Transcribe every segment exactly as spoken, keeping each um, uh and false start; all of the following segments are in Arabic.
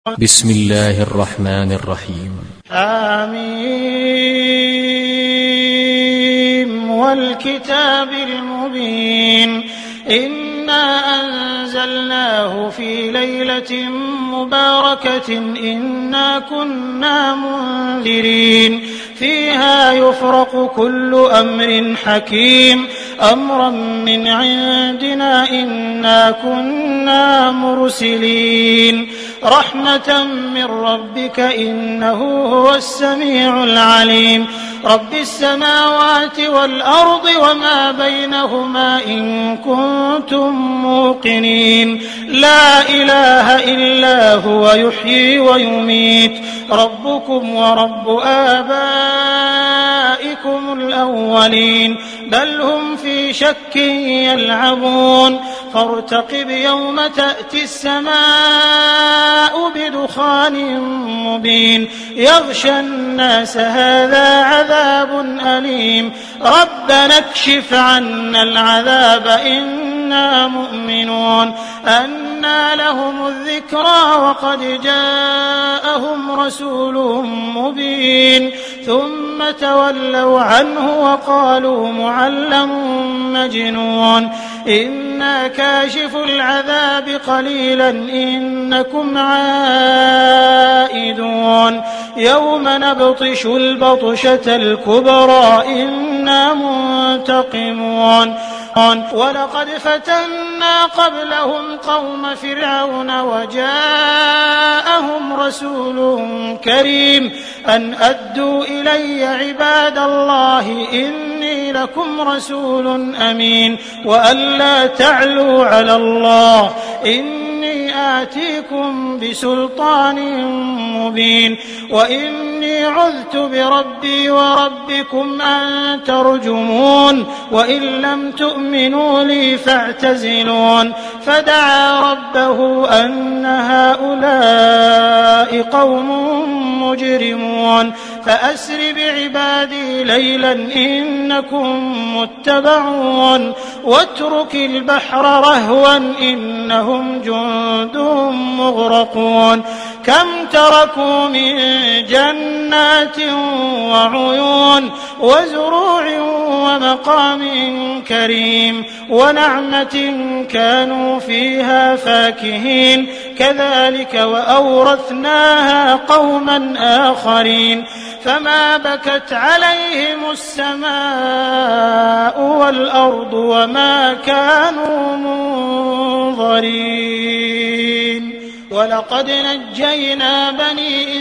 بسم الله الرحمن الرحيم. آمين والكتاب المبين إنا أنزلناه في ليلة مباركة إنا كنا منذرين فيها يفرق كل أمر حكيم أمرا من عندنا إنا كنا مرسلين رحمة من ربك إنه هو السميع العليم رب السماوات والأرض وما بينهما إن كنتم موقنين لا إله إلا هو يحيي ويميت ربكم ورب آبائكم الأولين بل هم في شك يلعبون فارتقب يوم تأتي السماء بدخان مبين يغشى الناس هذا عذاب أليم ربنا اكشف عنا العذاب إنا مؤمنون أنى لهم الذكرى وقد جاءهم رسول مبين ثم تولوا عنه وقالوا معلم مجنون إنا كاشف العذاب قليلا إنكم عائدون يوم نبطش البطشة الكبرى إنا منتقمون ولقد فتنا قبلهم قوم فرعون وجاءهم رسول كريم أن أدوا إلي عباد الله إني لكم رسول أمين وأن لا تعلوا على الله إني آتيكم بسلطان مبين وإني عذت بربي وربكم أن ترجمون وإن لم تؤمنوا لي فاعتزلون فدعا ربه أن هؤلاء قوم مجرمون فأسر بعبادي ليلا إنكم متبعون واترك البحر رهوا إنهم جند مغرقون كم تركوا من جنات وعيون وزروع ومقام كريم ونعمة كانوا فيها فاكهين كذلك وأورثناها قوما آخرين فما بكت عليهم السماء والأرض وما كانوا منظرين ولقد نجينا بني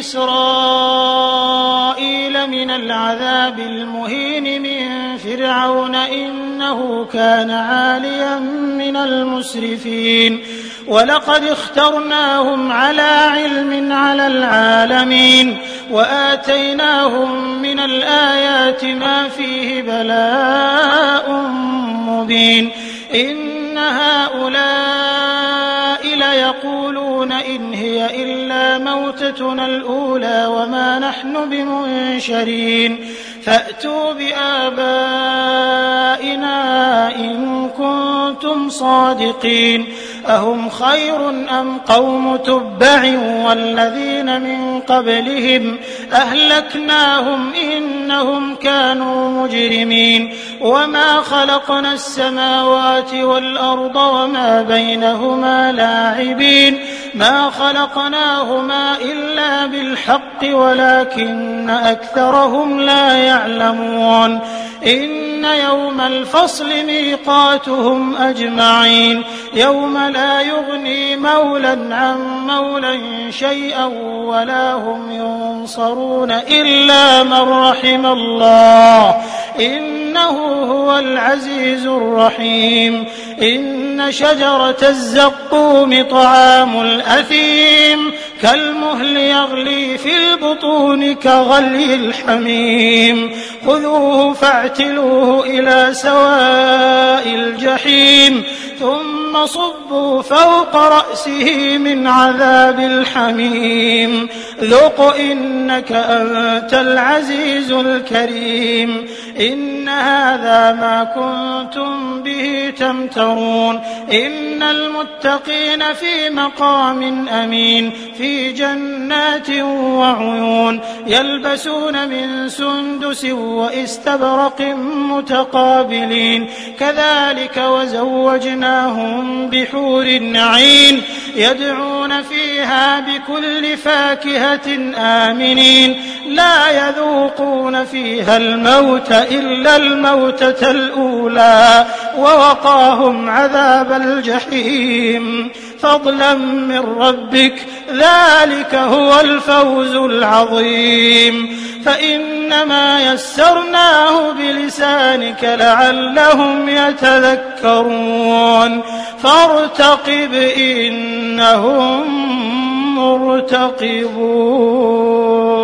إسرائيل من العذاب المهين من فرعون إنه كان عاليا من المسرفين ولقد اخترناهم على علم على العالمين وآتيناهم من الآيات ما فيه بلاء مبين إن هؤلاء ليقولون إن هي إلا موتتنا الأولى وما نحن بمنشرين فأتوا بآبائنا إن كنتم صادقين أهم خير أم قوم تبع والذين من قبلهم أهلكناهم إنهم كانوا مجرمين وما خلقنا السماوات والأرض وما بينهما لاعبين ما خلقناهما إلا بالحق ولكن أكثرهم لا يعلمون إن يوم الفصل ميقاتهم أجمعين يوم لا يغني مولى عن مولى شيئا ولا هم ينصرون إلا من رحم الله إنه هو العزيز الرحيم إن شجرة الزقوم طعام الأثيم كالمهل يغلي في البطون كغلي الحميم خذوه فاعتلوه إلى سواء الجحيم ثم صبوا فوق رأسه من عذاب الحميم ذق إنك أنت العزيز الكريم إن هذا ما كنتم به تمترون إن المتقين في مقام أمين في جنات وعيون يلبسون من سندس وإستبرق متقابلين كذلك وزوجناهم بحور عين يدعون فيها بكل فاكهة آمنين لا يذوقون فيها الموت إلا الموتة الأولى ووقاهم عذاب الجحيم فضلا من ربك ذلك هو الفوز العظيم فإنما يسرناه بلسانك لعلهم يتذكرون فارتقب إنهم مرتقبون.